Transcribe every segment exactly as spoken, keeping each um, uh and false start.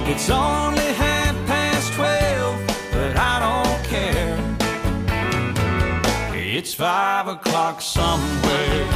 It's only half past twelve, but I don't care. It's five o'clock somewhere.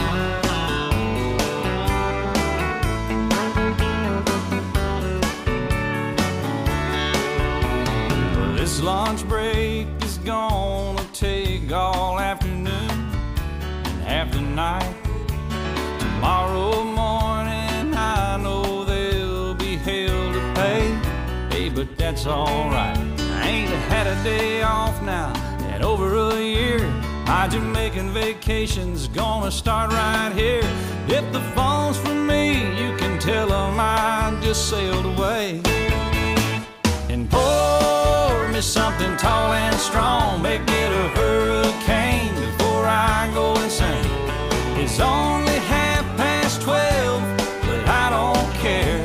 Well, this lunch break is gonna take all afternoon and half the night. Tomorrow morning I know there'll be hell to pay. Hey, but that's alright. I ain't had a day off now in over a year. My Jamaican vacation's gonna start right here. If the phone's for me, you can tell them I just sailed away. And pour me something tall and strong, make it a hurricane before I go insane. It's only half past twelve, but I don't care.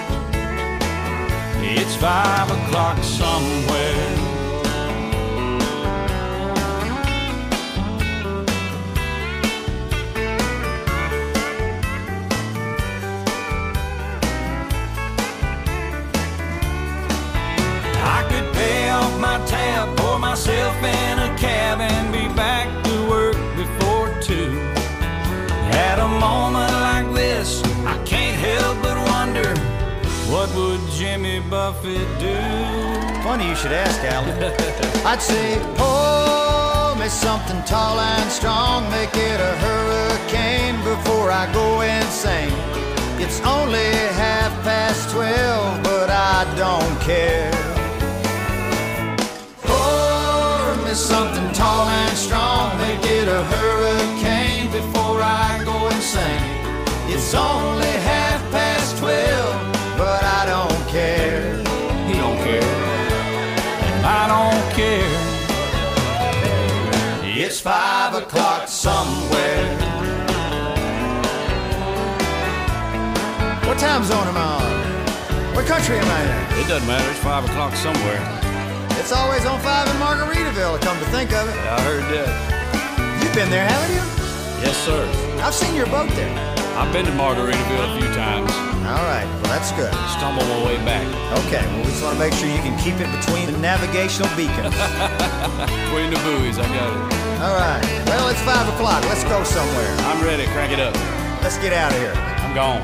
It's five o'clock somewhere. I could pay off my tab, pour myself in a cab, and be back to work before two. At a moment like this, I can't help but wonder, what would Jimmy Buffett do? Funny you should ask, Alan. I'd say, pour me something tall and strong, make it a hurricane before I go insane. It's only half past twelve, but I don't care. Pour me something tall and strong, make it a hurricane before I go insane. It's only half past twelve, but I don't care. He don't care, and I don't care. It's five o'clock somewhere. What time zone am I on? What country am I in? It doesn't matter, it's five o'clock somewhere. It's always on five in Margaritaville, come to think of it. Yeah, I heard that. You've been there, haven't you? Yes, sir. I've seen your boat there. I've been to Margaritaville a few times. All right, well, that's good. Stumbled my way back. Okay, well, we just want to make sure you can keep it between the navigational beacons. Between the buoys, I got it. All right, well, it's five o'clock. Let's go somewhere. I'm ready, crank it up. Let's get out of here. I'm gone.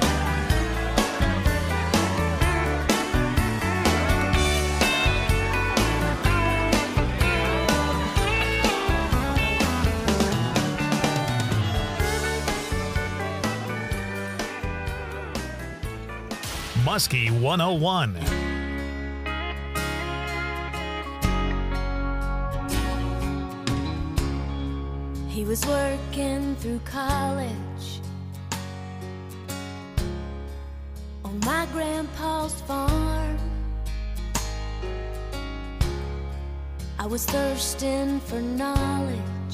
Muskie one oh one. He was working through college on my grandpa's farm. I was thirsting for knowledge,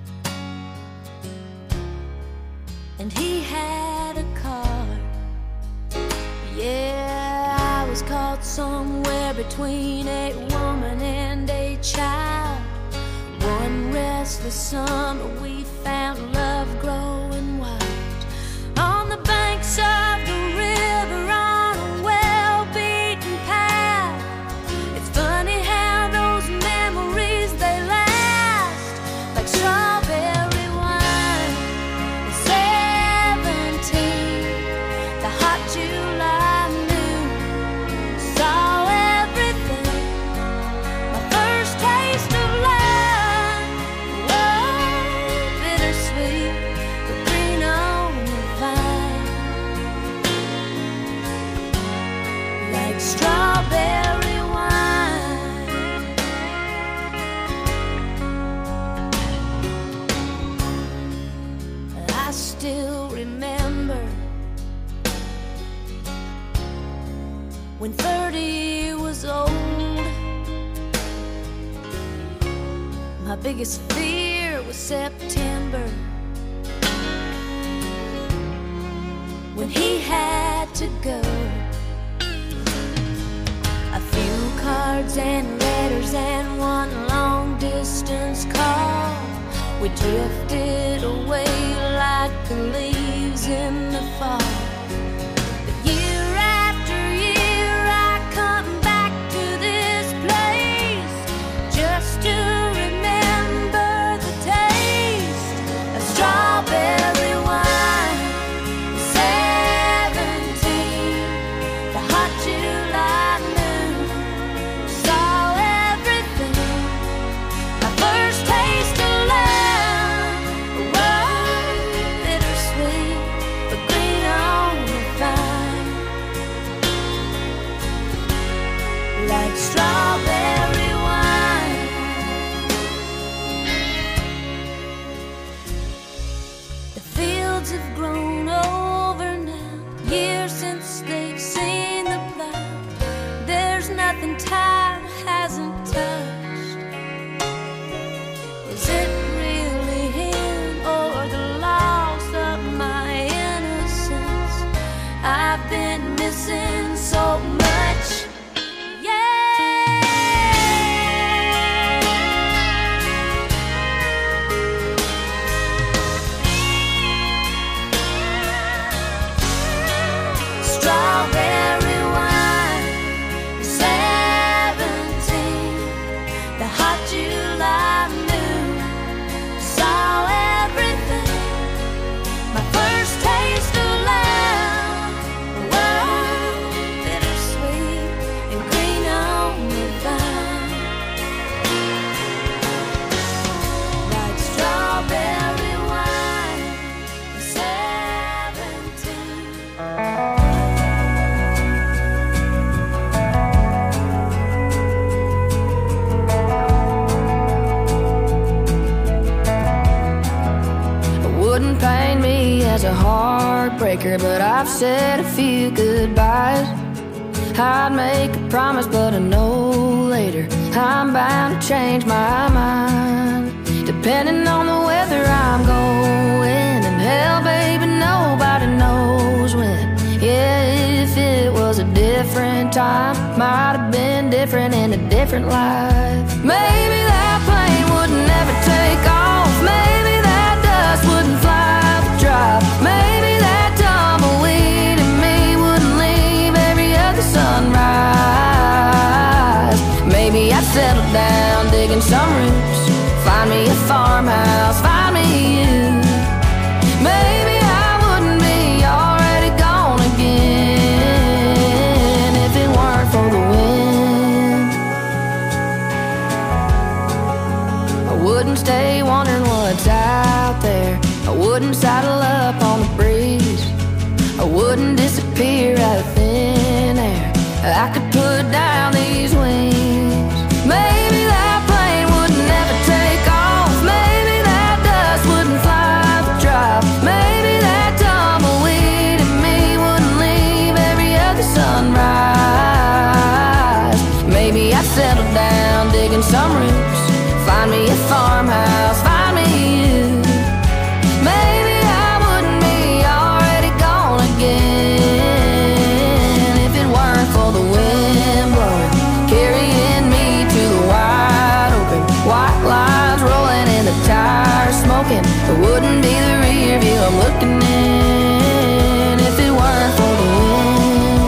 and he had a car. Yeah, I was caught somewhere between a woman and a child. One restless summer we found love growing wild on the banks of the river on a well-beaten path. It's funny how those memories, they last like strawberry wine. At seventeen, the hot July noon saw everything. My first taste of love, whoa, bittersweet, but green on the vine, like strawberry wine. I still remember when thirty was old. My biggest fear was September, when he had to go. A few cards and letters and one long distance call. We drifted away like the leaves in the fall. But year after year I come was a heartbreaker, but I've said a few goodbyes. I'd make a promise, but I know later I'm bound to change my mind. Depending on the weather I'm going, and hell, baby, nobody knows when. Yeah, if it was a different time, might have been different in a different life. Maybe that plane would never take off. Maybe that dust wouldn't fly the drive. Maybe that tumbleweed in me wouldn't leave every other sunrise. Maybe I'd settle down digging some roots, find me a farmhouse, find me you. Maybe I wouldn't be already gone again if it weren't for the wind. I wouldn't stay wondering what's out there. I wouldn't saddle up on the breeze. I wouldn't disappear out of thin air. I could put down these wings. Maybe that plane would never take off. Maybe that dust wouldn't fly the drive. Maybe that tumbleweed in me wouldn't leave every other sunrise. Maybe I'd settle down digging some roots, find me a farmhouse, find me you. Maybe I wouldn't be already gone again if it weren't for the wind blowing, carrying me to the wide open. White lines rolling and the tires smoking. It wouldn't be the rear view I'm looking in if it weren't for the wind.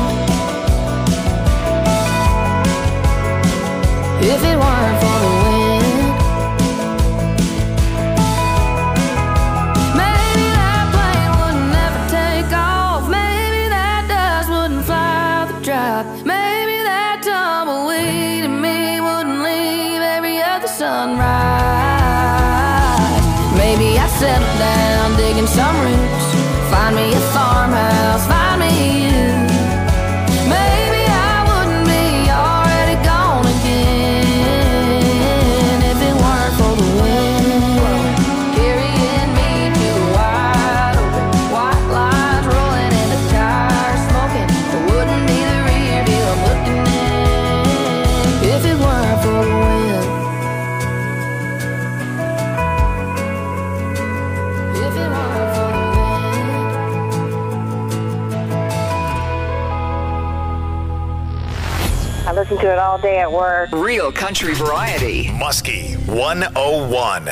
If it weren't for the wind. Maybe that plane would never take off. Maybe that dust wouldn't fly the drive. Maybe that tumbleweed in me wouldn't leave every other sunrise. Maybe I'd settle down digging some roots, find me a farmhouse, find me you. Maybe I wouldn't be already gone again if it weren't for the wind blowing, carrying me to the wide open. White lines rolling and the tires smoking. It wouldn't be the rear view I'm looking in if it weren't for the wind. If it weren't for the wind. I listen to it all day at work. Real country variety. Muskie one oh one.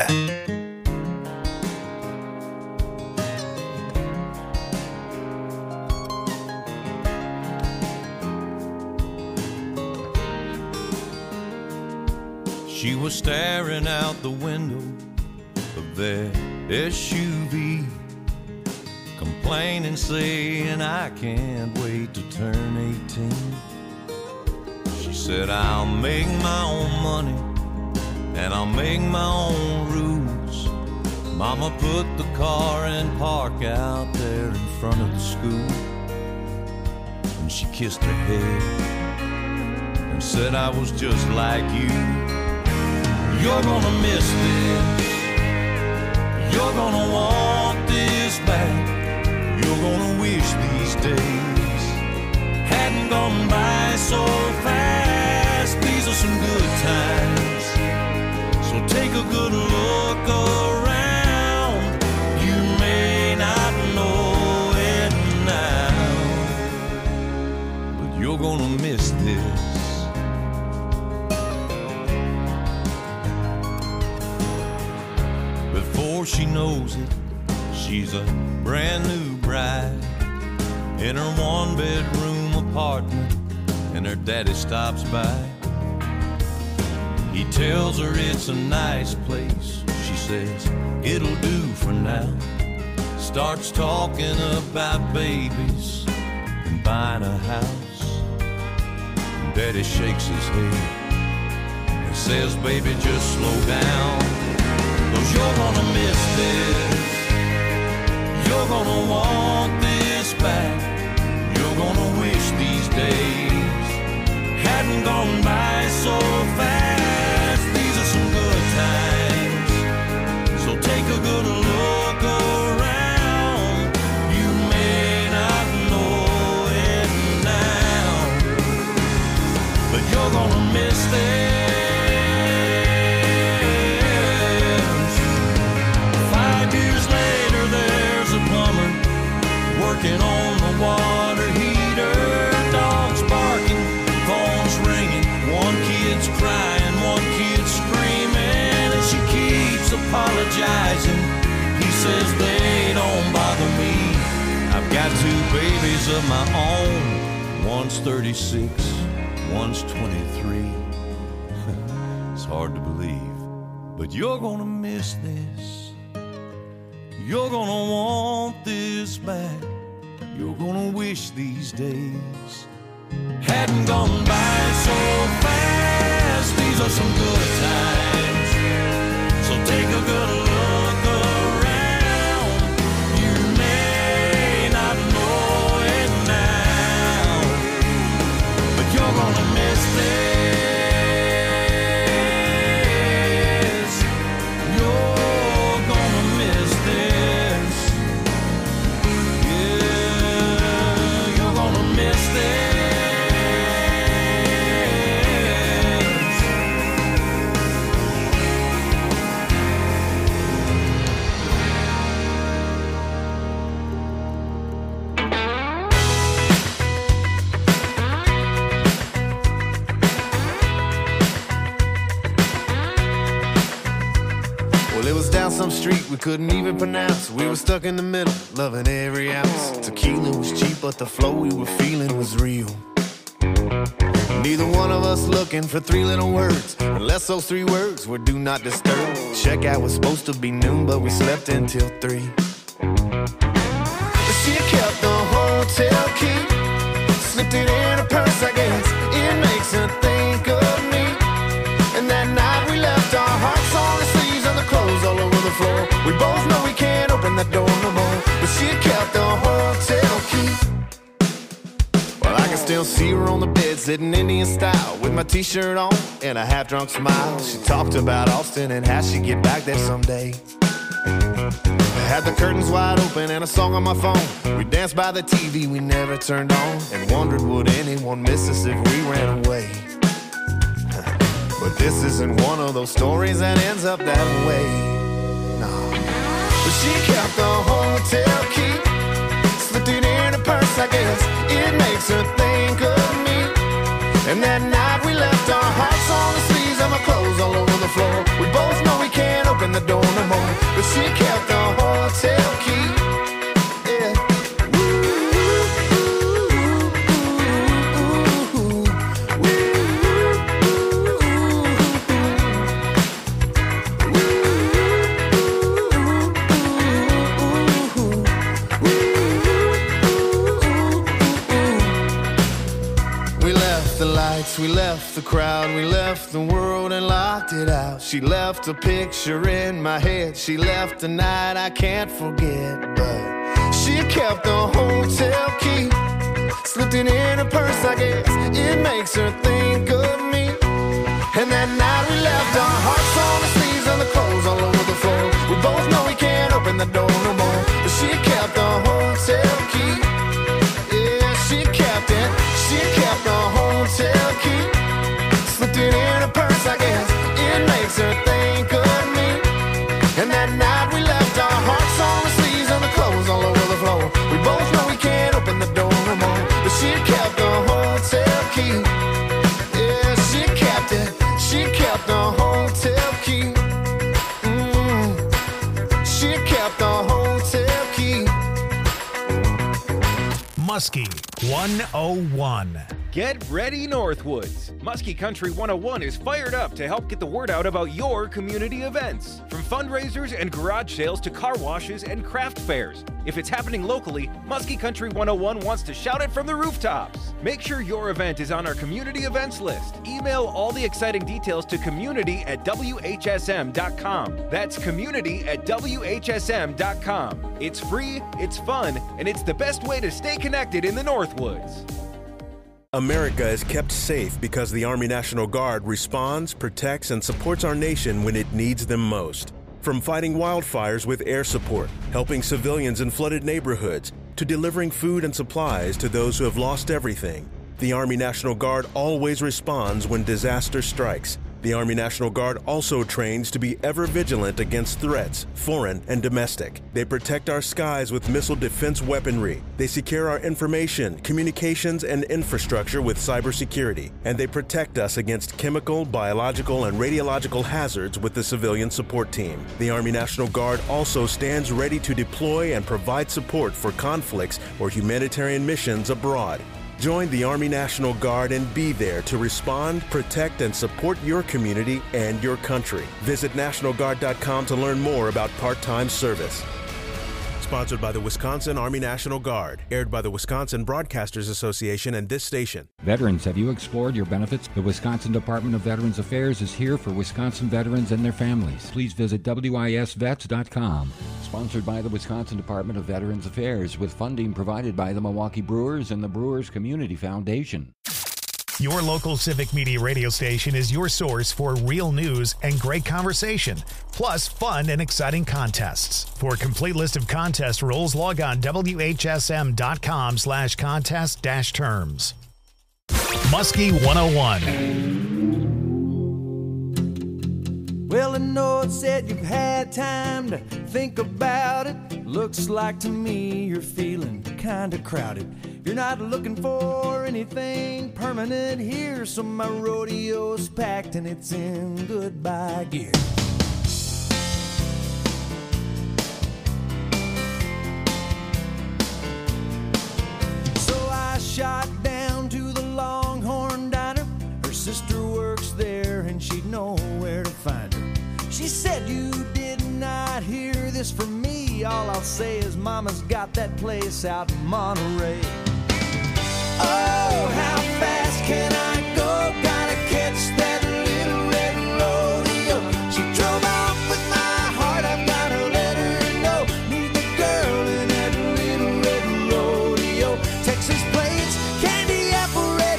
She was staring out the window of their S U V, complaining, saying, I can't wait to turn eighteen. She said, I'll make my own money and I'll make my own rules. Mama put the car in park out there in front of the school, and she kissed her head and said, I was just like you. You're gonna miss this, you're gonna want this back, you're gonna wish these days hadn't gone by so fast. These are some good times, so take a good look around. You may not know it now, but you're gonna miss this. Before she knows it, she's a brand new bride in her one-bedroom apartment, and her daddy stops by. He tells her it's a nice place. She says, it'll do for now. Starts talking about babies and buying a house. And Daddy shakes his head and says, baby, just slow down, 'cause you're gonna miss this. You're gonna want this back. You're gonna wish these days hadn't gone by so fast. These are some good times, so take a good look around. you're gonna miss this. Five years later, there's a plumber working on the water heater. Dogs barking, phones ringing, one kid's crying, one kid's screaming, and she keeps apologizing. He says they don't bother me. I've got two babies of my own. One's thirty-six, one's twenty-three. It's hard to believe, but you're gonna miss this. You're gonna want this back. You're gonna wish these days hadn't gone by so fast. These are some good times, so take a good look around. You may not know it now, but you're gonna miss this. You're gonna miss this. Yeah, you're gonna miss this. Down some street we couldn't even pronounce. We were stuck in the middle, loving every ounce. Tequila was cheap, but the flow we were feeling was real. Neither one of us looking for three little words, unless those three words were do not disturb. Checkout was supposed to be noon, but we slept until three. She kept the hotel key, slipped it in her purse, I guess. It makes her think of me. And that night we left our hearts on the sleeves and the clothes all over the floor. We both know we can't open that door no more, but she kept the hotel key. Well, I can still see her on the bed, sitting Indian style, with my t-shirt on and a half-drunk smile. She talked about Austin and how she'd get back there someday. I had the curtains wide open and a song on my phone. We danced by the T V we never turned on, and wondered would anyone miss us if we ran away. But this isn't one of those stories that ends up that way. No. But she kept the hotel key, slipped it in her purse, I guess. It makes her think of me. And that night we left our hearts on the sleeves and my clothes all over the floor. We both know we can't open the door no more, but she kept the hotel key. Yeah. We left the crowd, we left the world and locked it out. She left a picture in my head, she left a night I can't forget. But she kept the hotel key, slipped it in her purse, I guess. It makes her think of me. And that night we left our hearts on the sleeves and the clothes all over the floor. We both know we can't open the door no more, but she kept the hotel key. Yeah, she kept it, she kept the hotel key, slipped it in her purse, I guess. It makes her think of me. And that night we left our hearts on the sleeves and the clothes all over the floor. We both know we can't open the door no more, but she kept the hotel key. Yeah, she kept it, she kept the hotel key. Mm, she kept the hotel key. Muskie one oh one. Get ready, Northwoods! Muskie Country one oh one is fired up to help get the word out about your community events. From fundraisers and garage sales to car washes and craft fairs. If it's happening locally, Muskie Country one oh one wants to shout it from the rooftops. Make sure your event is on our community events list. Email all the exciting details to community at W H S M dot com. That's community at W H S M dot com. It's free, it's fun, and it's the best way to stay connected in the Northwoods. America is kept safe because the Army National Guard responds, protects, and supports our nation when it needs them most. From fighting wildfires with air support, helping civilians in flooded neighborhoods, to delivering food and supplies to those who have lost everything, The Army National Guard always responds when disaster strikes. The Army National Guard also trains to be ever vigilant against threats, foreign and domestic. They protect our skies with missile defense weaponry. They secure our information, communications, and infrastructure with cybersecurity. And they protect us against chemical, biological, and radiological hazards with the civilian support team. The Army National Guard also stands ready to deploy and provide support for conflicts or humanitarian missions abroad. Join the Army National Guard and be there to respond, protect, and support your community and your country. Visit National Guard dot com to learn more about part-time service. Sponsored by the Wisconsin Army National Guard. Aired by the Wisconsin Broadcasters Association and this station. Veterans, have you explored your benefits? The Wisconsin Department of Veterans Affairs is here for Wisconsin veterans and their families. Please visit W I S vets dot com. Sponsored by the Wisconsin Department of Veterans Affairs with funding provided by the Milwaukee Brewers and the Brewers Community Foundation. Your local Civic Media radio station is your source for real news and great conversation, plus fun and exciting contests. For a complete list of contest rules, log on W H S M dot com slash contest dash terms. Muskie one oh one. Well, I know it said you've had time to think about it. Looks like to me you're feeling kinda crowded. You're not looking for anything permanent here, so my rodeo's packed and it's in goodbye gear. So I shot down to the Longhorn Diner. Her sister works there and she'd know where to find her. She said, you did not hear this from me. All I'll say is mama's got that place out in Monterey. Oh, how fast can I go? Gotta catch that little red rodeo. She drove off with my heart, I've gotta let her know. Meet the girl in that little red rodeo. Texas plates, candy apple red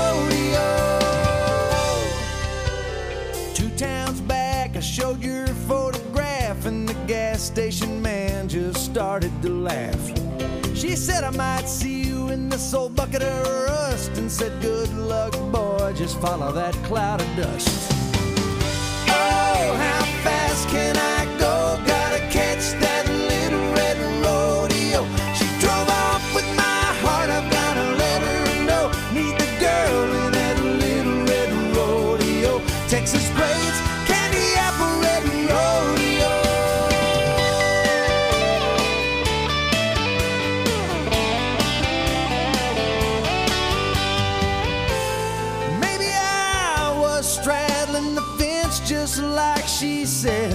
rodeo. Two towns back, I showed your photograph, and the gas station man just started to laugh. She said I might see you in this old bucket of rust, and said good luck boy, just follow that cloud of dust. Oh, how fast can I go? Gotta catch that little red rodeo. She drove off with my heart, I've gotta let her know. Meet the girl in that little red rodeo. Texas plates, candy apple red rodeo. Straddling the fence just like she said.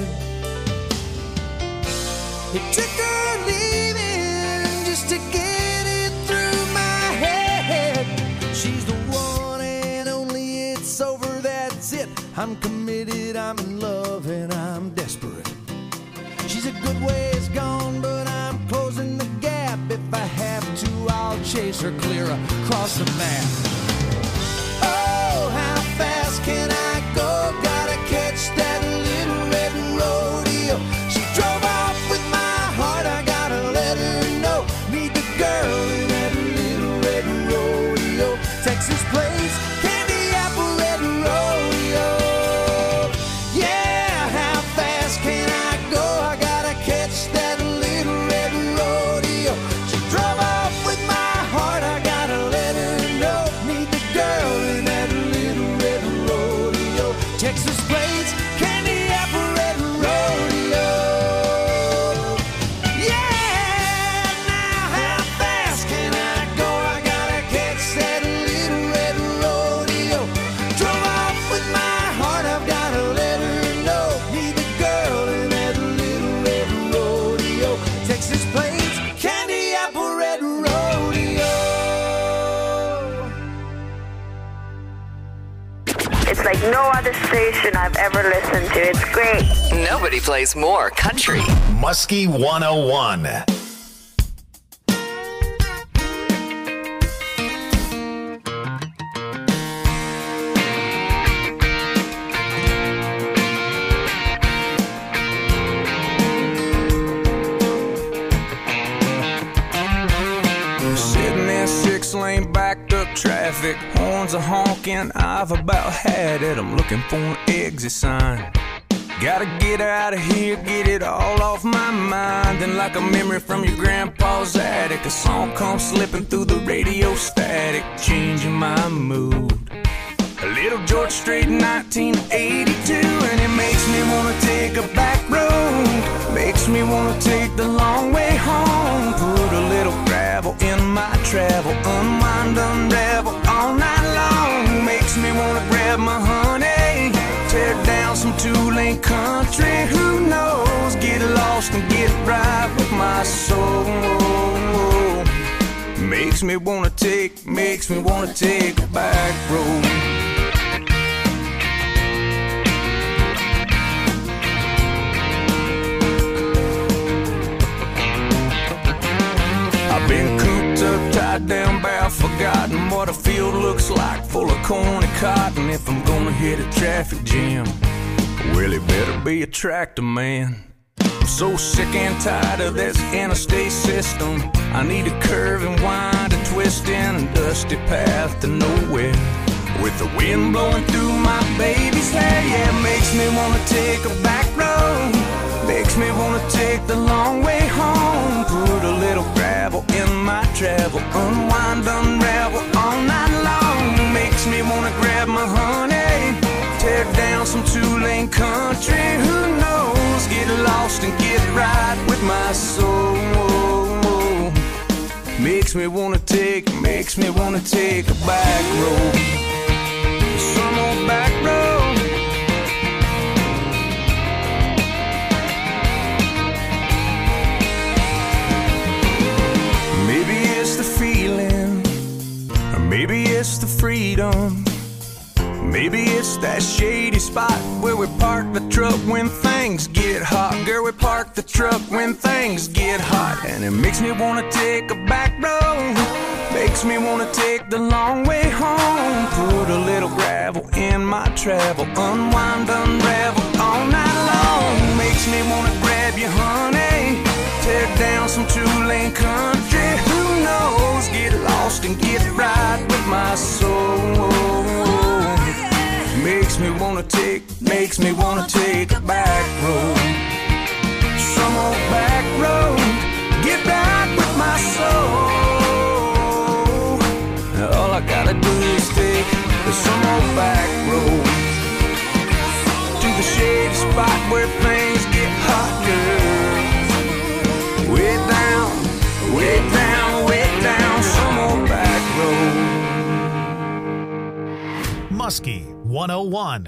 It took her leaving just to get it through my head. She's the one and only, it's over, that's it. I'm committed, I'm in love, and I'm desperate. She's a good ways gone, but I'm closing the gap. If I have to, I'll chase her clear across the map. Oh, how fast can I go? Gotta catch that little red rodeo. She drove off with my heart, I gotta let her know. Meet the girl in that little red rodeo. Texas plates, candy apple red rodeo. Yeah, how fast can I go? I gotta catch that little red rodeo. She drove off with my heart, I gotta let her know. Meet the girl in that little red rodeo. Texas plates, candy apple red rodeo. Yeah, now how fast can I go? I gotta catch that little red rodeo. Drove off with my heart, I've gotta let her know. Meet the girl in that little red rodeo. Texas plates, candy apple red rodeo. It's like no other station I've ever listened to. It's great. Nobody plays more country. Muskie one oh one. Sitting in six lane backed up traffic. traffic, horns are honking, I've about had it. I'm looking for an exit sign. Gotta get out of here, get it all off my mind. And like a memory from your grandpa's attic, a song comes slipping through the radio static, changing my mood. A little George Strait in nineteen eighty-two, and it makes me wanna take a back road. Makes me wanna take the long way home. Put a little gravel in my travel, unwind, unravel all night long. Makes me wanna grab my honey, tear down some two-lane country. Who knows? Get lost and get right with my soul. Makes me wanna take, makes me wanna take a back road. I've been cooped up, tied down, bow, forgotten what a field looks like, full of corn and cotton. If I'm gonna hit a traffic jam, well, it better be a tractor man. I'm so sick and tired of this interstate system. I need a curve and wind, a twist in a dusty path to nowhere, with the wind blowing through my baby's hair. Yeah, it makes me wanna take a back road. Makes me wanna take the long way home. Put a little gravel in my travel, unwind, unravel all night long. Makes me wanna grab my honey, tear down some two-lane country. Who knows? Get lost and get right with my soul. Makes me wanna take, makes me wanna take a back road. Some old back road. Maybe it's the feeling, or maybe it's the freedom. Maybe it's that shady spot where we park the truck when things get hot. Girl, we park the truck when things get hot. And it makes me wanna take a back road. Makes me wanna take the long way home. Put a little gravel in my travel, unwind, unravel all night long. Makes me wanna grab you, honey, tear down some two-lane country. Who knows? Get lost and get right with my soul. Makes me wanna take, makes me wanna take a back road. Some old back road, get right with my soul. All I gotta do is take some old back road to the shady spot where things get hot, girl. Way down, way down, way down, some old back road. Muskie one oh one.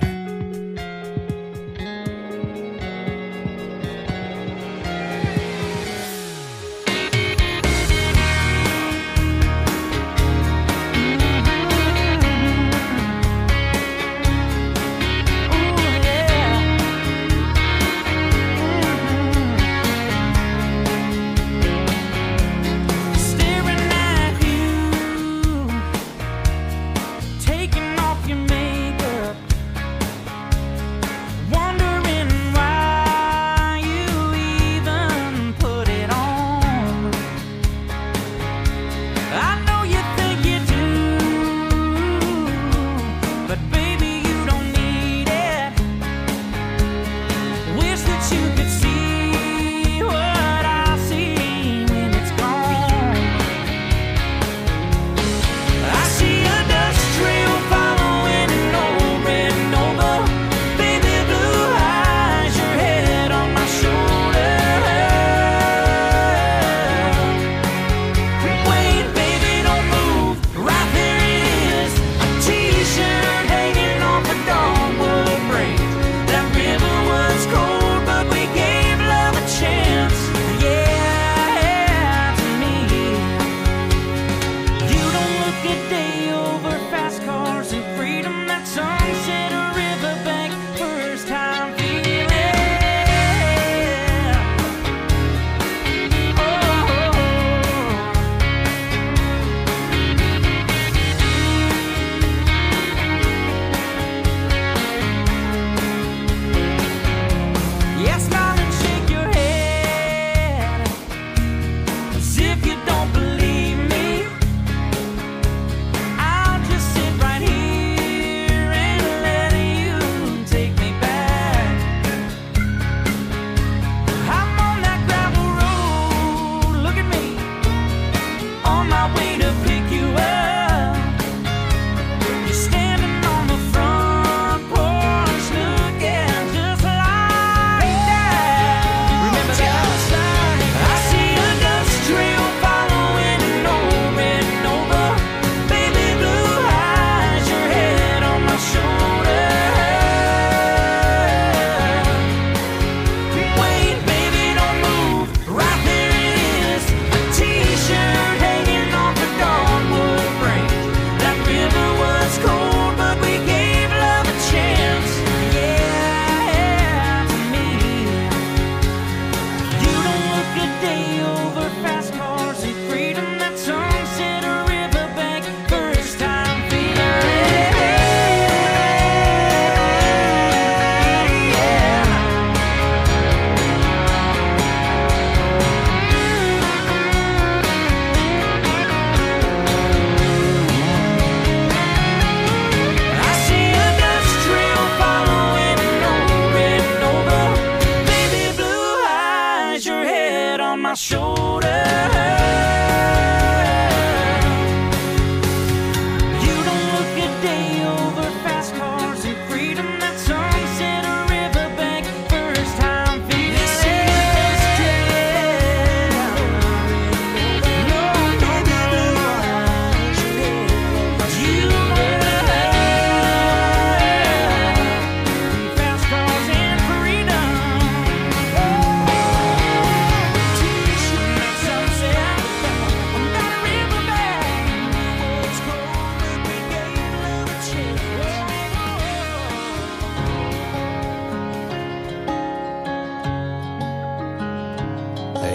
Taking off your makeup,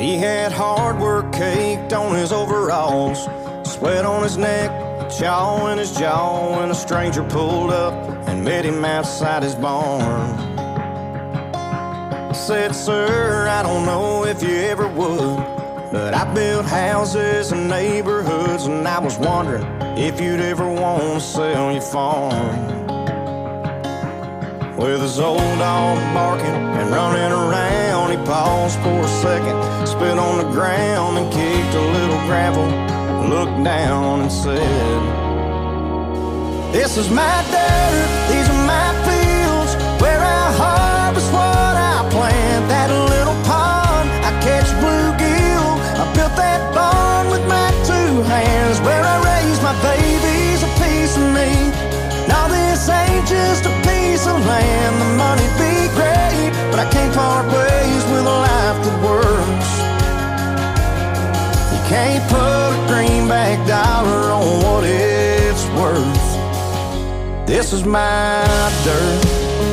He had hard work caked on his overalls, sweat on his neck, chaw in his jaw, when a stranger pulled up and met him outside his barn. Said, sir, I don't know if you ever would, but I built houses and neighborhoods, and I was wondering if you'd ever want to sell your farm. With his old dog barking and running around, he paused for a second, spit on the ground and kicked a little gravel, looked down and said, this is my dirt, these are my fields, where I harvest what I plant. That little pond, I catch bluegill, I built that barn with my two hands, where I raise my babies, a piece of me. Now this ain't just a piece of land, the money'd be great, but I can't part ways with a life that works. You can't put a greenback dollar on what it's worth. This is my dirt.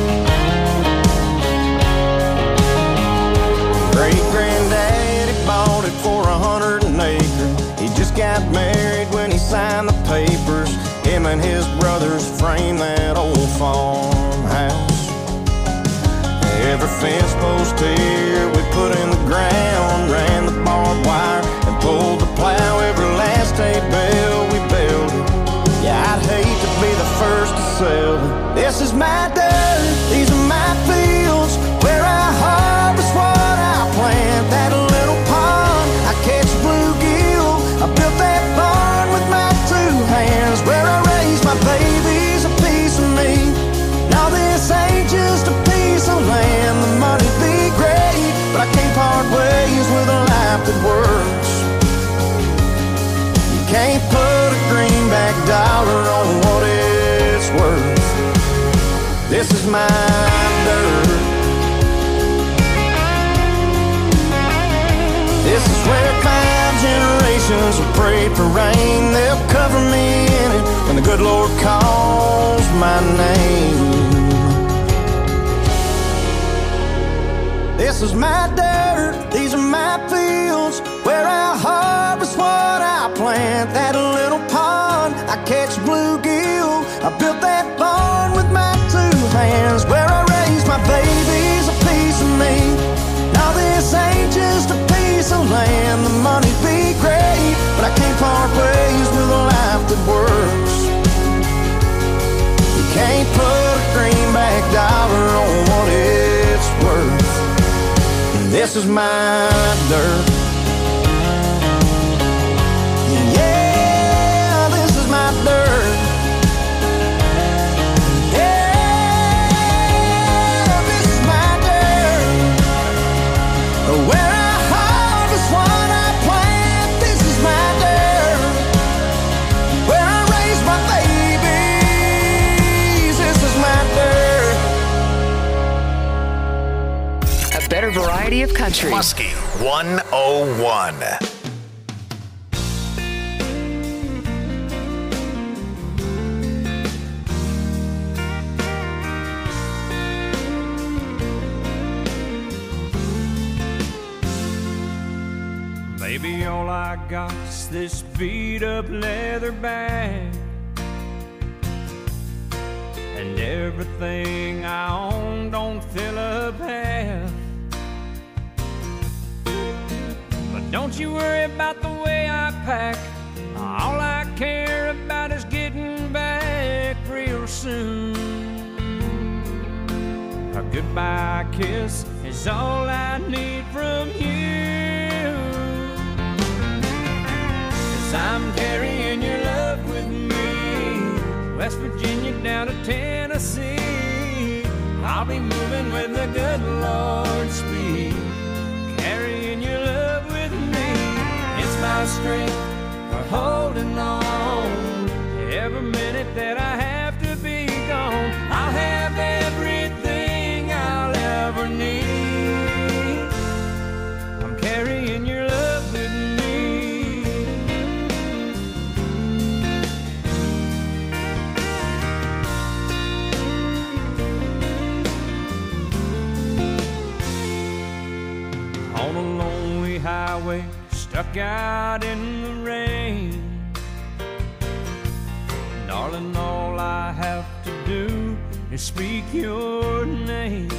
Great-granddaddy bought it for a hundred an acre. He just got married when he signed the papers. Him and his brothers framed that old farmhouse. Every fence post here we put in the ground, ran the barbed wire and pulled the plow. Every last hay bale we built it. Yeah, I'd hate to be the first to sell it. This is my dirt, these are my fields, where I harvest what I plant. That little pond, I catch bluegill, I built that barn with my two hands, where I raise my babies, a piece of me. Now this ain't just a piece of land, the money'd be great, but I can't part ways with a life that works. You can't put a greenback dollar on what it's worth. This is my dirt. This is where five generations have prayed for rain. They'll cover me in it when the good Lord calls my name. This is my dirt, these are my fields, where I harvest what I plant. That little pond, I catch bluegill, I built that barn with my two hands, where I raise my babies, a piece of me. Now this ain't just a piece of land, the money'd be great, but I can't part ways with a life that works. You can't put a greenback dollar on what it's worth. This is my dirt. Yeah, this is my dirt. Yeah, this is my dirt. Where I harvest what I plant. This is my dirt. Where I raise my babies. This is my dirt. A better variety of country. Muskie one oh one. Baby, all I got's this beat up leather bag, and everything I own don't fill up half. But don't you worry about the way I pack. All I care about is getting back real soon. A goodbye kiss is all I need from you. 'Cause I'm carrying your love with me, West Virginia down to Tennessee. I'll be moving with the good Lord's speed, carrying your love with me. It's my strength for holding on. Every minute that I have to be gone, I'll have everything I'll ever need. I'm carrying your love with me. On a lonely highway stuck out in the rain. Darling, all I have to do is speak your name.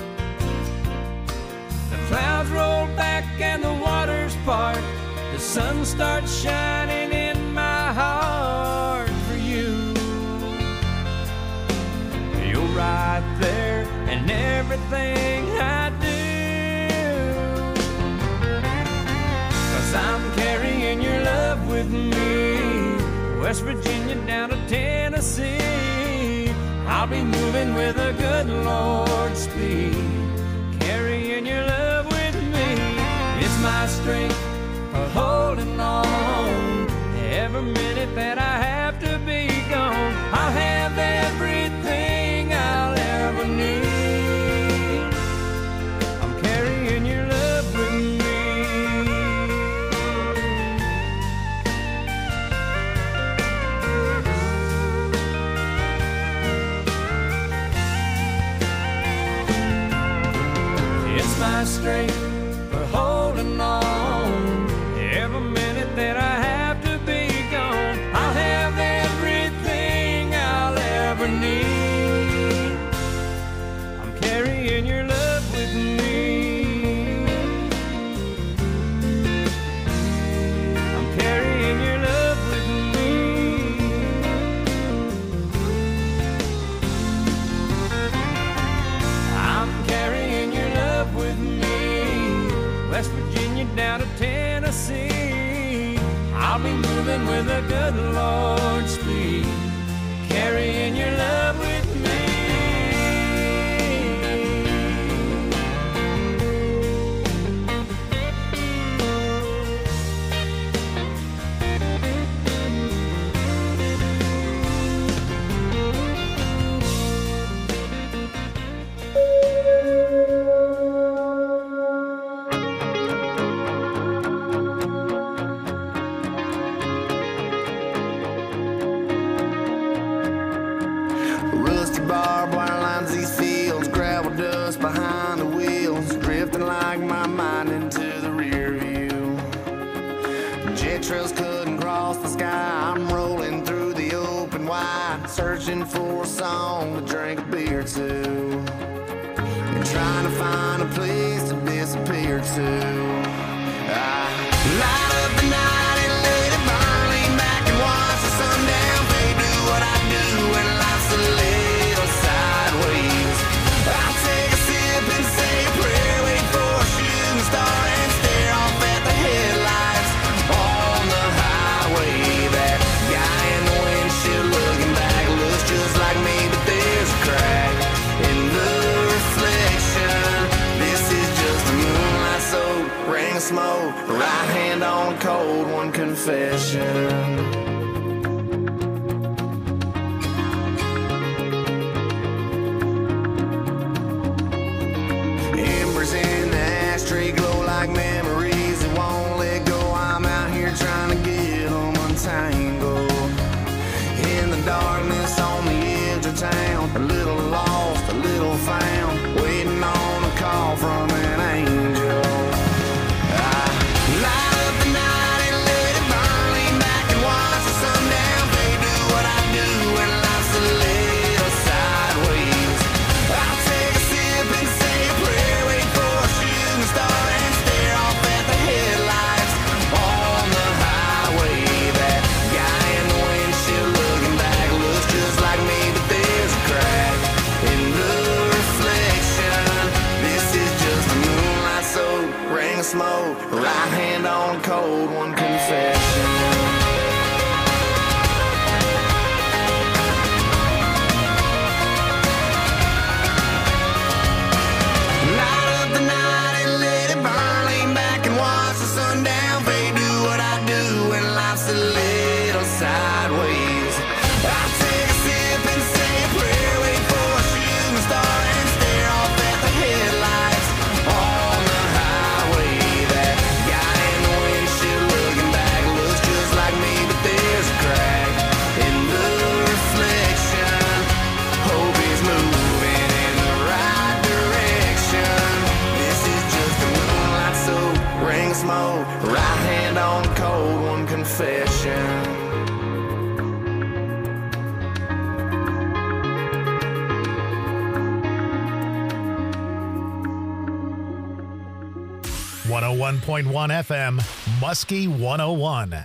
The clouds roll back and the waters part. The sun starts shining in my heart for you. You're right there in everything I do. 'Cause I'm carrying your love with me, West Virginia down to Tennessee. I'll be moving with a good Lord's speed, carrying your love with me. It's my strength for holding on. Every minute that I have to be gone, I'll have everything I'll ever need. I'm carrying your love with me. It's my strength for holding on. Every minute that I have to be gone, I'll have everything I'll ever need. I'm carrying your love with me. I'm carrying your love with me. I'm carrying your love with me. West Virginia down to Tennessee. I'll be moving with a good Lord's speed, carrying your love with me. Rusty barbed wire lines these fields, gravel dust behind the wheels, drifting like my mind into the rear view. Jet trails couldn't cross the sky. I'm rolling through the open wide, searching for a song to drink a beer to, and trying to find a place to disappear to. I light up the night and let it burn, lean back and watch the sundown fade. Do what I do when life's a little sideways. I take a sip and say a prayer, wait for a shooting star and stare off at the headlights on the highway. That guy in the windshield looking back looks just like me, but there's a crack in the reflection. This is just a moonlight soaked ring of smoke, right hand on a cold one confession. Embers in the ashtray glow like memories that won't let go. I'm out here trying to get them untangled. In the darkness on the edge of town, a little lost, a little found, waiting on a call from an angel. I light up the night and let it burn, lean back and watch the sundown fade. Do what I do when life's a little sideways. I'll take a sip and say a prayer, wait for a shooting star and stare off at the headlights on the highway. That guy in the windshield looking back looks just like me, but there's a crack in the reflection. one oh one point one F M, Muskie one oh one.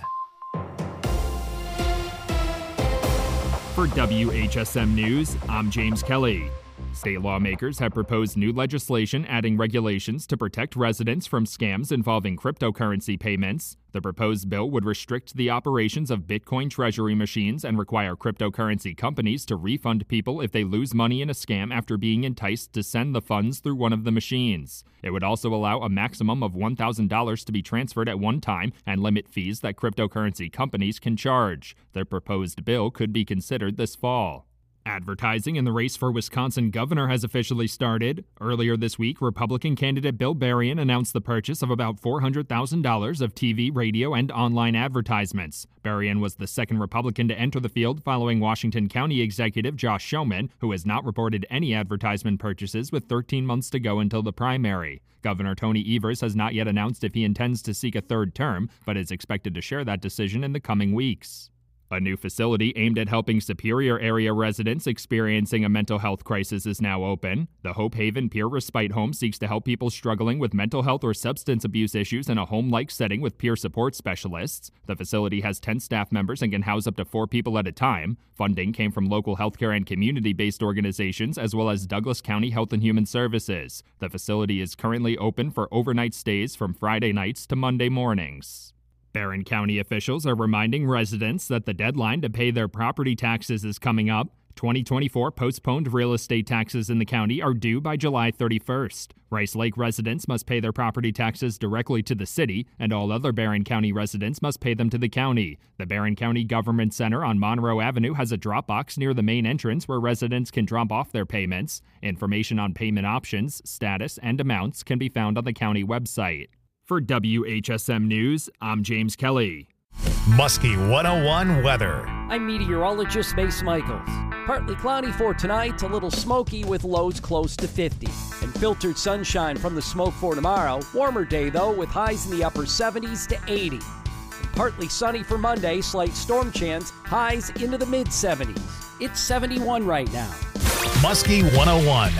For W H S M News, I'm James Kelly. State lawmakers have proposed new legislation adding regulations to protect residents from scams involving cryptocurrency payments. The proposed bill would restrict the operations of Bitcoin treasury machines and require cryptocurrency companies to refund people if they lose money in a scam after being enticed to send the funds through one of the machines. It would also allow a maximum of one thousand dollars to be transferred at one time and limit fees that cryptocurrency companies can charge. The proposed bill could be considered this fall. Advertising in the race for Wisconsin governor has officially started. Earlier this week, Republican candidate Bill Berrien announced the purchase of about four hundred thousand dollars of T V, radio, and online advertisements. Berrien was the second Republican to enter the field following Washington County Executive Josh Schoeman, who has not reported any advertisement purchases with thirteen months to go until the primary. Governor Tony Evers has not yet announced if he intends to seek a third term, but is expected to share that decision in the coming weeks. A new facility aimed at helping Superior area residents experiencing a mental health crisis is now open. The Hope Haven Peer Respite Home seeks to help people struggling with mental health or substance abuse issues in a home-like setting with peer support specialists. The facility has ten staff members and can house up to four people at a time. Funding came from local healthcare and community-based organizations as well as Douglas County Health and Human Services. The facility is currently open for overnight stays from Friday nights to Monday mornings. Barron County officials are reminding residents that the deadline to pay their property taxes is coming up. twenty twenty-four postponed real estate taxes in the county are due by July thirty-first. Rice Lake residents must pay their property taxes directly to the city, and all other Barron County residents must pay them to the county. The Barron County Government Center on Monroe Avenue has a drop box near the main entrance where residents can drop off their payments. Information on payment options, status, and amounts can be found on the county website. For W H S M News, I'm James Kelly. Muskie one oh one weather. I'm meteorologist Mace Michaels. Partly cloudy for tonight, a little smoky with lows close to fifty. And filtered sunshine from the smoke for tomorrow. Warmer day, though, with highs in the upper seventies to eighty. And partly sunny for Monday, slight storm chance, highs into the mid seventies. It's seventy-one right now. Muskie one oh one.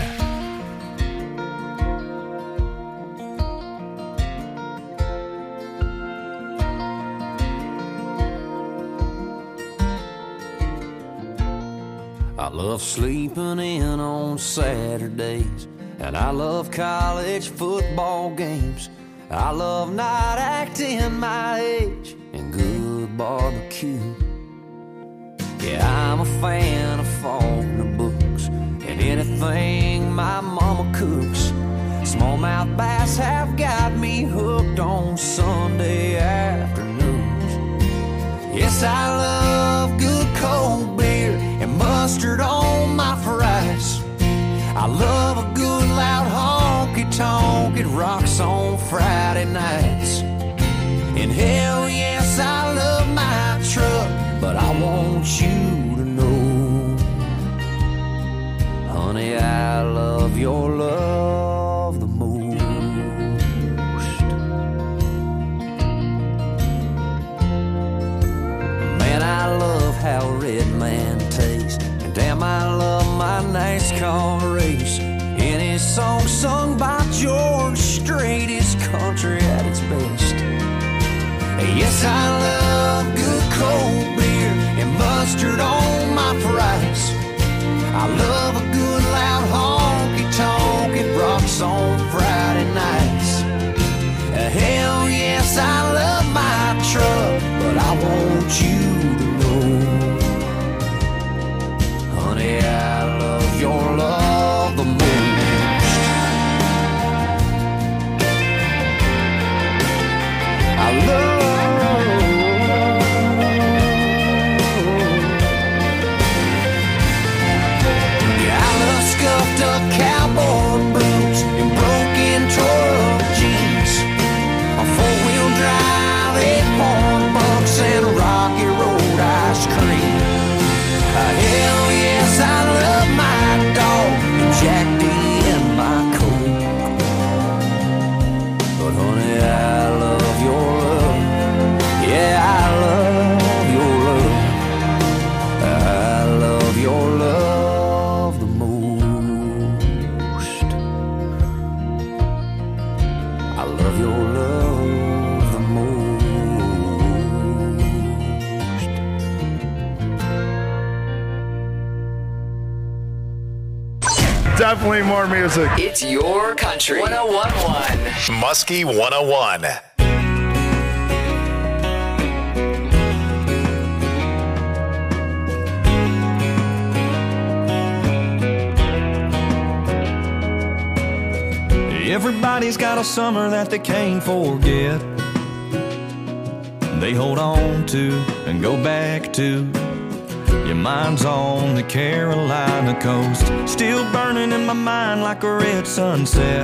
I love sleeping in on Saturdays, and I love college football games. I love not acting my age and good barbecue. Yeah, I'm a fan of Faulkner books and anything my mama cooks. Smallmouth bass have got me hooked on Sunday afternoons. Yes, I love good cold beer and mustard on my fries. I love a good loud honky-tonk. It rocks on Friday nights. And hell yes, I love my truck, but I want you to know, honey, I love your love the most. Man, I love how a red man tastes, and damn, I love my NASCAR race. Any song sung by George Strait is country at its best. Yes, I love good cold beer and mustard on my fries. I love a good loud honky-tonk. It rocks on Friday nights. Hell yes, I love my truck, but I want you to know, honey, I love your love the most. I love Definitely more music. It's your country. one oh one point one. Muskie one oh one. Everybody's got a summer that they can't forget. They hold on to and go back to. Your mind's on the Carolina coast, still burning in my mind like a red sunset.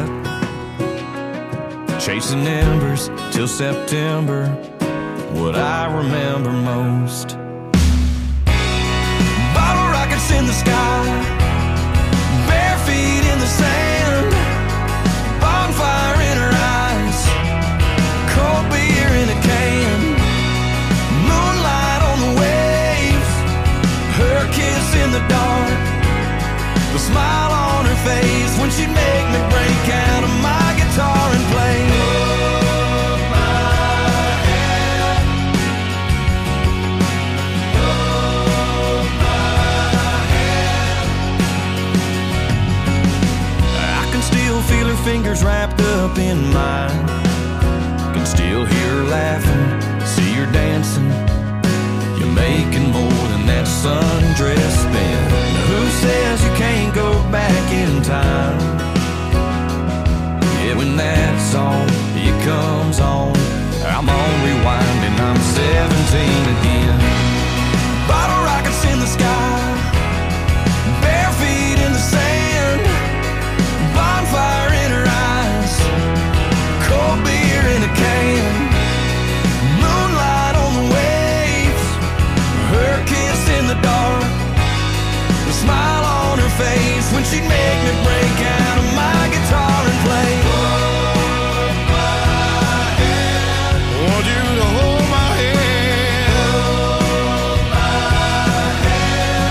Chasing embers till September, what I remember most. Bottle rockets in the sky, bare feet in the sand, bonfire in her eyes, cold beer in a can, moonlight on the waves, her kiss in the dark, the smile on her face when she'd make me break out of my guitar and play. Hold my hand, hold my hand. I can still feel her fingers wrapped up in mine, can still hear her laughing, see her dancing. You're making more than that sundress spin. Who says you can't go back in time? Yeah, when that song, it comes on, I'm on rewind and I'm seventeen again. Bottle rockets in the sky, bare feet in the sand, bonfire in her eyes, cold beer in a can, moonlight on the waves, her kiss in the dark, the smile on her face when she'd make me break out of my guitar and play. Hold my hand, want you to hold my hand, hold my hand.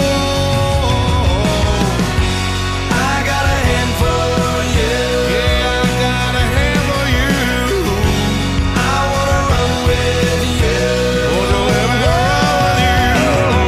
Oh, I got a hand for you. Yeah, I got a hand for you. I wanna run with you. Wanna let me run with you.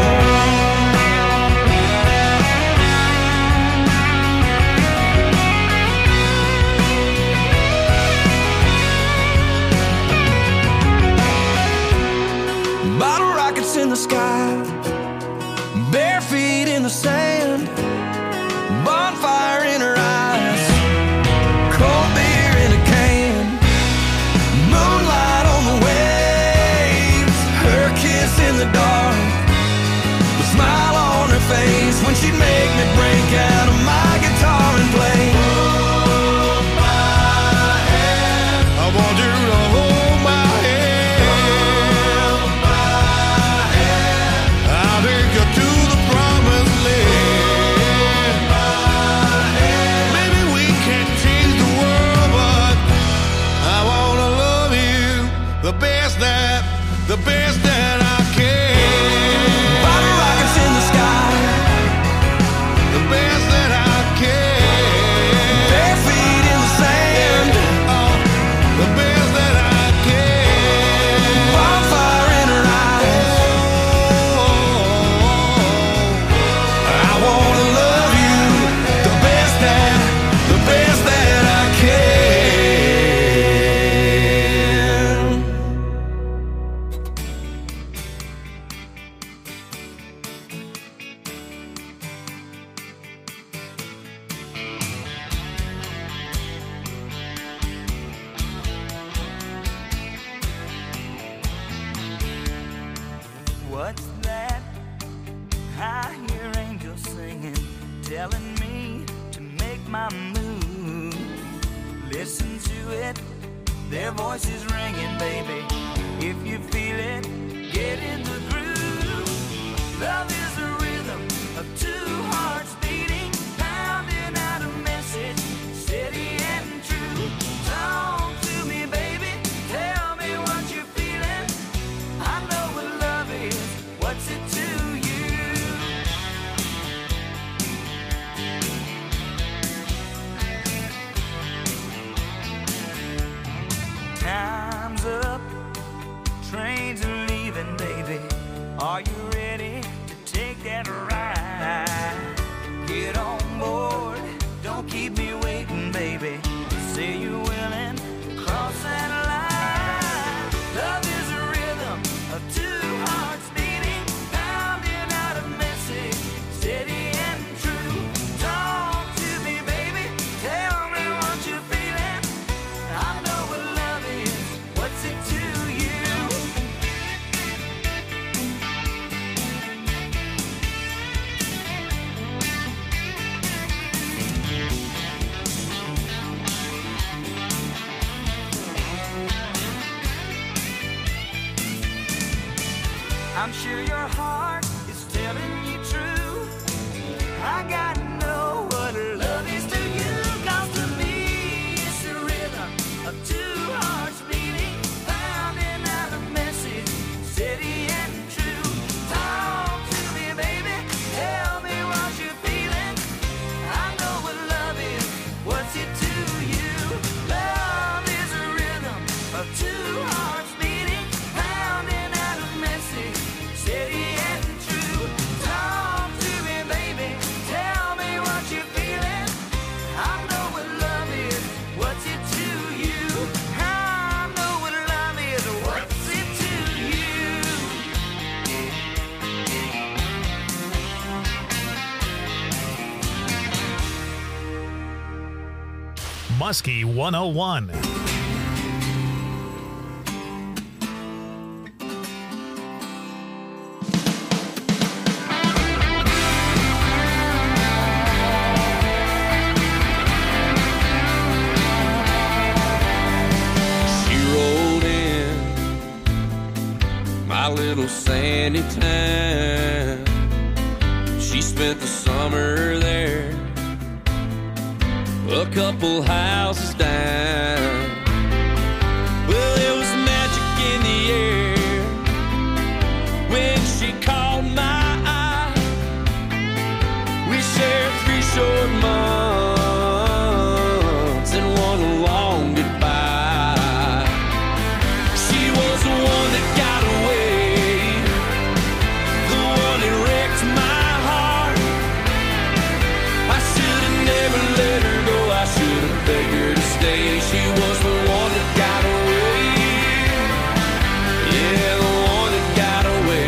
Bottle rockets in the sky, bare feet in the sand, bonfire in her eyes, cold beer in a can, moonlight on the waves, her kiss in the dark, the smile on her face when she'd make me break out of my guitar and play. Hold my hand, I want you to hold my hand, hold my hand. I'll take you to the promised land. Hold my hand. Maybe we can't change the world, but I wanna love you the best that, the best that I can. Bottle rockets in the sky, the best that I can. Bare feet in the sand, oh, the best that I can. Bonfire in her eyes, oh, I wanna love you the best that, the best that I can. What's that? I hear angels singing, telling me to make my move. Listen to it, their voices ringing, baby. If you feel it, get in the groove. Love is a rhythm of two hearts beating, pounding out a message, steady and true. Talk to me, baby, tell me what you're feeling. I know what love is, what's it to you? Time's up, trains are leaving, baby. Are you ready to take I'm sure your heart is telling you true. I gotta know what love is to you. 'Cause to me it's the rhythm of two hearts beating, pounding out a message steady and true. Talk to me, baby, tell me what you're feeling. I know what love is, what's it to you? Love is a rhythm of two hearts beating, pounding out a message steady and true. Talk to me, baby, tell me what you're feeling. I know what love is, what's it to you? I know what love is, what's it to you? Muskie one oh one. She rolled in my little sandy town. She spent the summer there, a couple houses down. Well, there was magic in the air when she caught my eye. We shared three short months and one long goodbye. She was the one that got away, the one that wrecked my heart. I should have never let her go, I should have begged her to stay. She was the one that got away, yeah, the one that got away.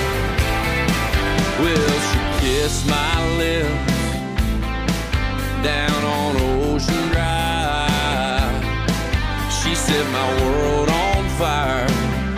Well, she kissed my lips down on Ocean Drive. She set my world on fire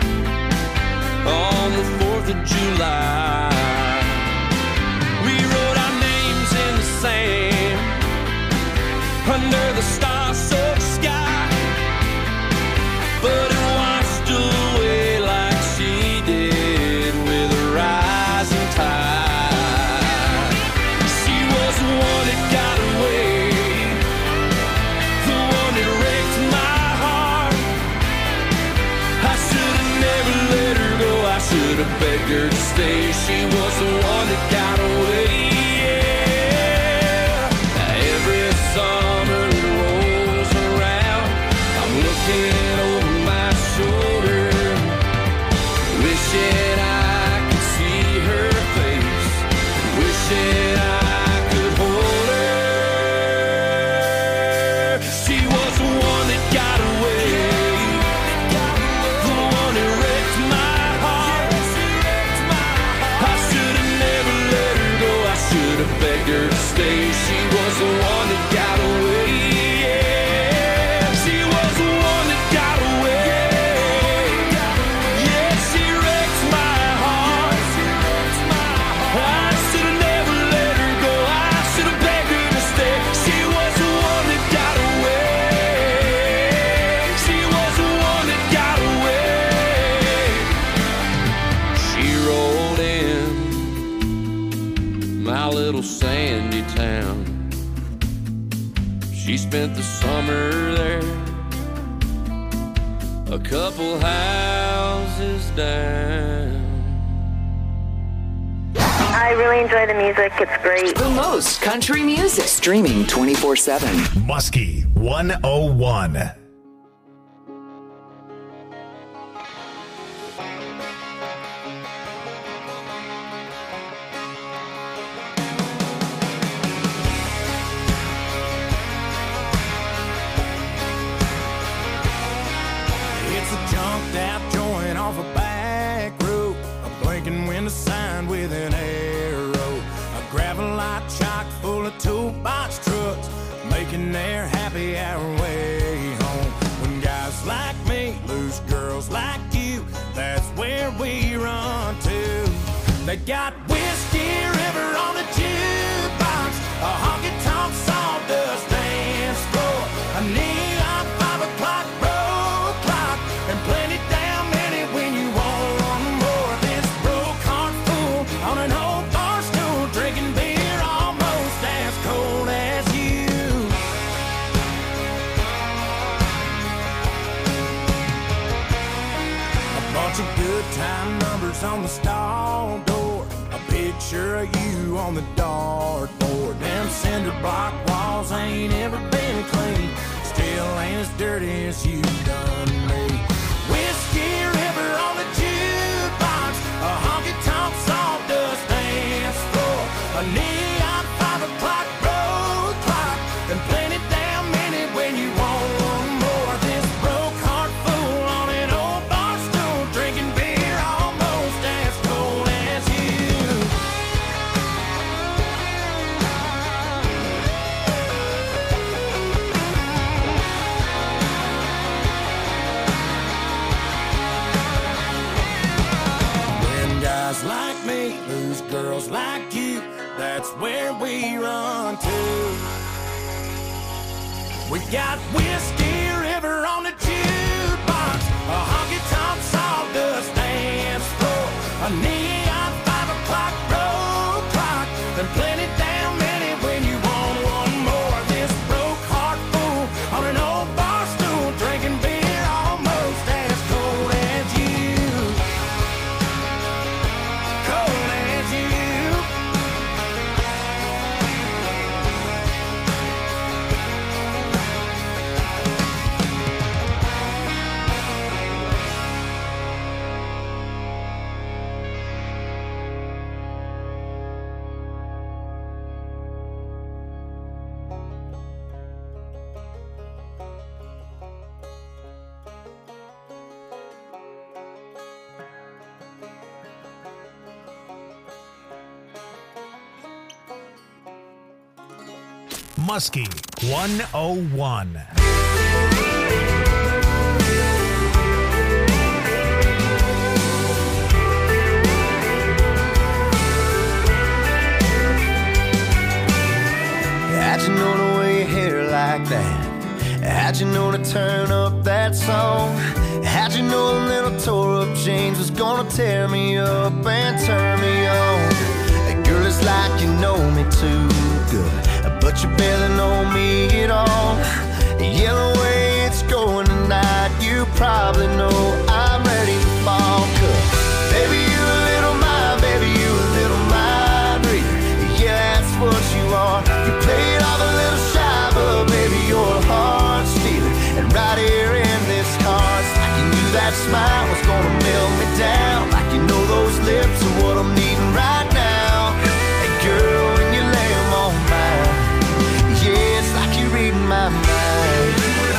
on the fourth of July. We wrote our names in the sand under the star-soaked sky, but it washed away like she did with a rising tide. She was the one that got away, the one that wrecked my heart. I should have never let her go, I should have begged her to stay. She was the one that got away, yeah. Every summer that rolls around, I'm looking over my shoulder, wishing I could see her face, wishing I could hold her. She was the one that got away, the one that wrecked my heart. I should have never let her go, I should have begged her to stay. She was the one that got away, yeah. She was the one that got away, yeah. She wrecked my heart. I should have never let her go, I should have begged her to stay. She was the one that got away, she was the one that got away. She rolled in my little sandy town. She spent the summer there, a couple houses down. I really enjoy the music. It's great. The most country music. Streaming twenty-four seven. Muskie one oh one. It's a junked out joint off a back road, a blinking window sign with an arrow, a gravel lot chock full of toolbox trucks, making their happy hour way home. When guys like me lose girls like you, that's where we run to. They got Whiskey River on the jukebox, a honky tonk sawdust dance floor, a neon five o'clock road clock, and plenty damn many when you want more. This broke the stall door, a picture of you on the dartboard. Them cinder block walls ain't ever been clean, still ain't as dirty as you done me. Whiskey River on the jukebox, a honky-tonk sawdust dance floor, a neon five o'clock road clock, and plenty damn minute when you want one more. This broke heart fool on an old bar stool, drinking beer almost as cold as you. When guys like me lose girls like you, that's where we run to. We got Whiskey River on the jukebox, a honky-tonk sawdust dance floor, a neon five o'clock road clock, and plenty damn many when you want one more. This broke heart fool on an old bar stool, drinking beer almost as cold as you. Cold as you. Muskie one oh one. How'd you know to wear your hair like that? How'd you know to turn up that song? How'd you know a little tore up jeans was gonna tear me up and turn me on? Girl, it's like you know me too good, but you barely know me at all. Yeah, the way it's going tonight, you probably know I'm ready to fall. 'Cause baby, you a little mind, baby, you a little mind reader. Yeah, that's what you are. You play it off a little shy, but baby, you're a heart stealer. And right here in this car, it's like you knew that smile was gonna melt me down. Like you know those lips are what I'm needing right now. And girl, when you lay them on mine, yeah, it's like you're reading my mind.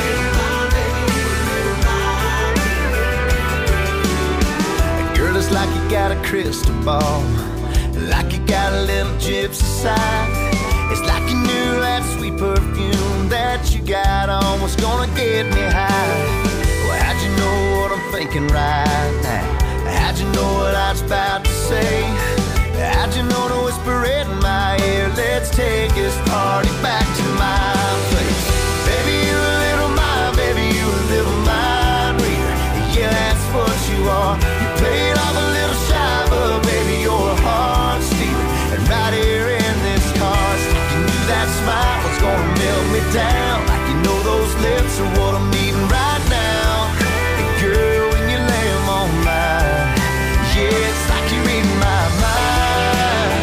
And girl, it's like you got a crystal ball, like you got a little gypsy side. It's like you knew that sweet perfume that you got on was gonna get me high. Well, how'd you know what I'm thinking right now? How'd you know what I was about to say? How'd you know to whisper it in my ear? Let's take this party back to my place. Baby, you a little mind, baby, you a little mind reader. Yeah, that's what you are. You play it off a little shy, but baby, you're a heart stealer. And right here in this car, it's like you knew that smile was gonna melt me down. Like you know those lips are what I'm needing right now. And girl, when you lay them on mine, yeah, it's like you're reading my mind.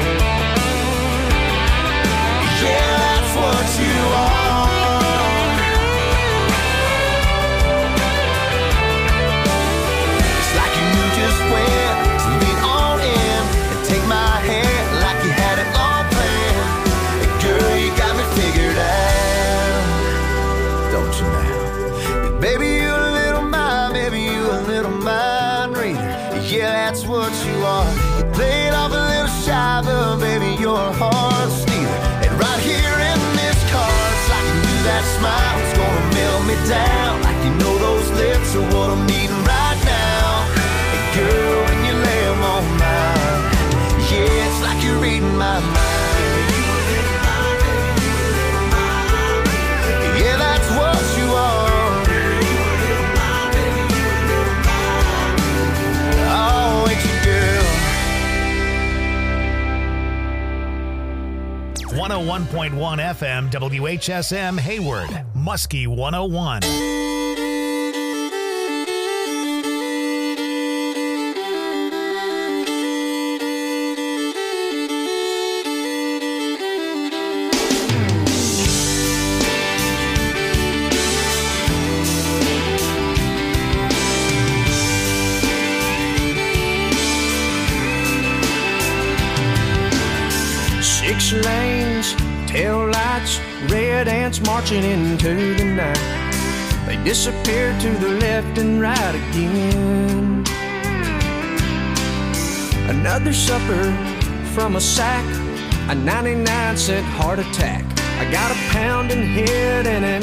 Yeah, that's what you are. It's like you knew just when to lean on in and take my hand like you had it all planned. And girl, you got me figured out, don't you now? And baby, you a little mind, baby, you a little mind reader. Yeah, that's what you are. You play it off a little shy, but baby, you're a heart stealer. And right here in this car, it's like you knew that smile was gonna melt me down. Like you know those lips are what I'm needing right now. And girl, when you lay them on mine, yeah, it's like you're reading my mind. Yeah, that's what you are. Oh, ain't you, girl? one oh one point one F M W H S M Hayward, Muskie one oh one. red ants marching into the night. They disappear to the left and right again. Another supper from a sack, a ninety-nine cent heart attack. I got a pounding head and